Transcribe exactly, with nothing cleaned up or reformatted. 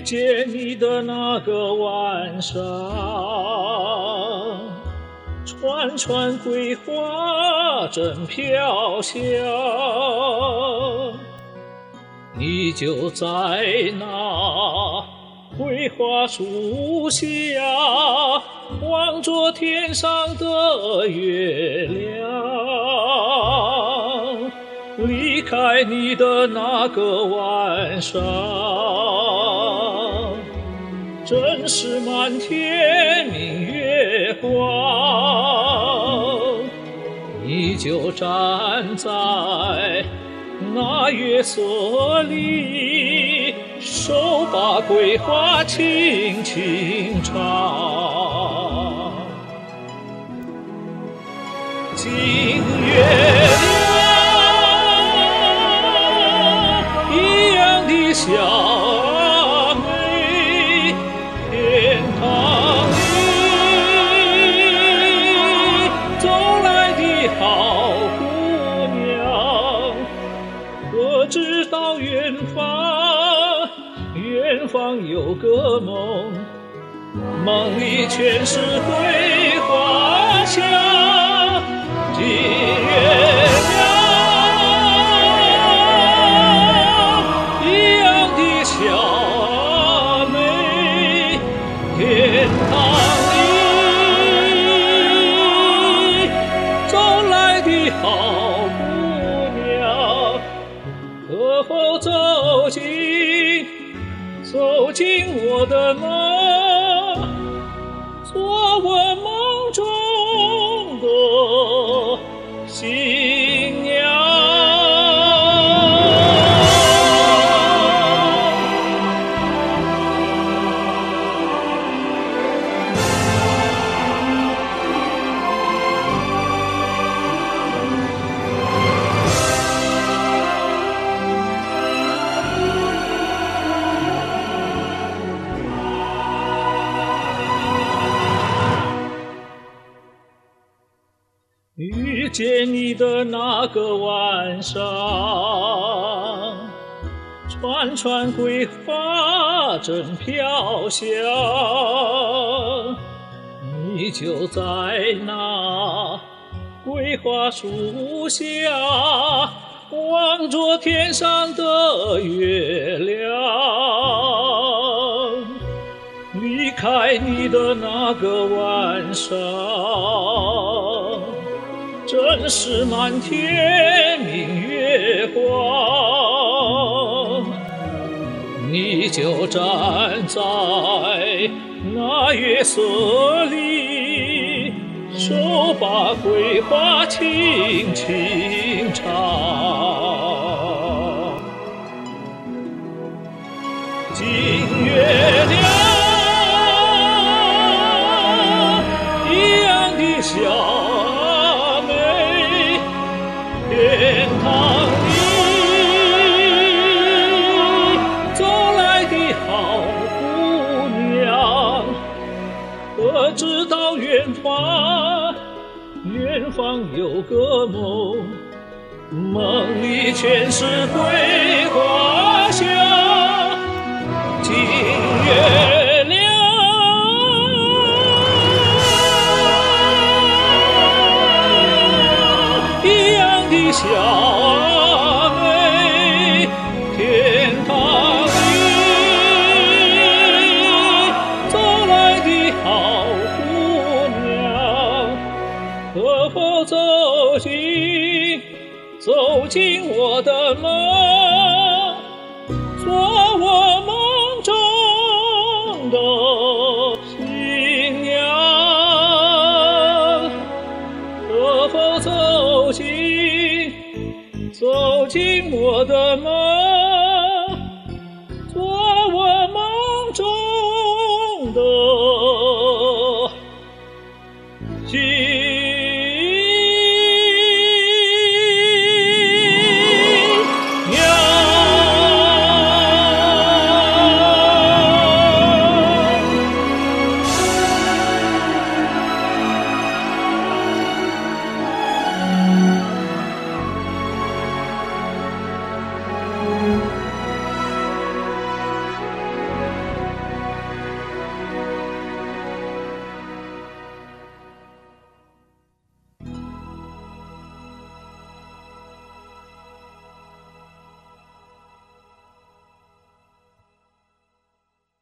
见你的那个晚上，串串桂花正飘香，你就在那桂花树下，望着天上的月亮。离开你的那个晚上，正是满天明月光，你就站在那月色里，手把桂花轻轻唱。今月亮一样的小妹，天堂里走来的好姑娘，可知道远方，远方有个梦，梦里全是桂花香。今月亮一样的小妹，天堂里走来的好姑娘，可否走进走进我的梦，做我梦中的新娘。遇见你的那个晚上，串串桂花正飘香，你就在那桂花树下，望着天上的月亮。离开你的那个晚上，正是满天明月光，你就站在那月色里，手把桂花轻轻唱。今月亮一样的小天堂里走来的好姑娘，可知道远方，远方有个梦，梦里全是桂花香。今月亮小妹，天堂里走来的好姑娘，可否走进走进我的梦，做我梦中的新娘？可否走进走进我的梦？